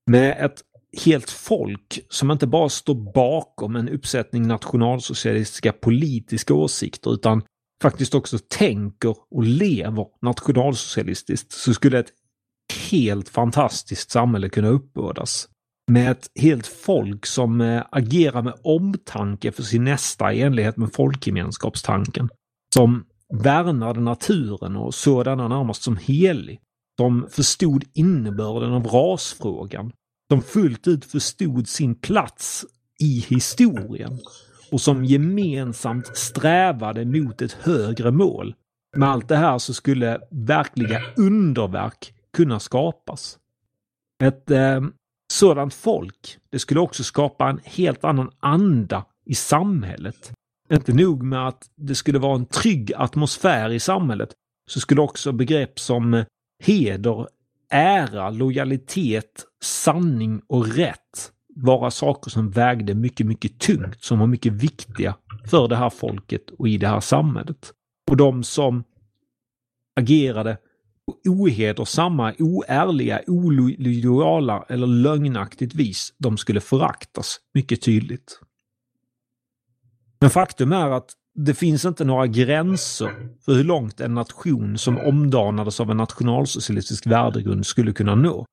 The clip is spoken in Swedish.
Med ett helt folk som inte bara står bakom en uppsättning nationalsocialistiska politiska åsikter utan faktiskt också tänker och lever nationalsocialistiskt, så skulle ett helt fantastiskt samhälle kunna uppbådas. Med ett helt folk som agerar med omtanke för sin nästa i enlighet med folkgemenskapstanken. Som värnade naturen och sådana närmast som helig. Som förstod innebörden av rasfrågan. Som fullt ut förstod sin plats i historien. Och som gemensamt strävade mot ett högre mål. Med allt det här så skulle verkliga underverk kunna skapas. Ett sådant folk, det skulle också skapa en helt annan anda i samhället. Inte nog med att det skulle vara en trygg atmosfär i samhället, så skulle också begrepp som heder, ära, lojalitet, sanning och rätt vara saker som vägde mycket, mycket tungt, som var mycket viktiga för det här folket och i det här samhället. Och de som agerade på ohedersamma, oärliga, olojala eller lögnaktigt vis, de skulle föraktas mycket tydligt. Men faktum är att det finns inte några gränser för hur långt en nation som omdanades av en nationalsocialistisk värdegrund skulle kunna nå.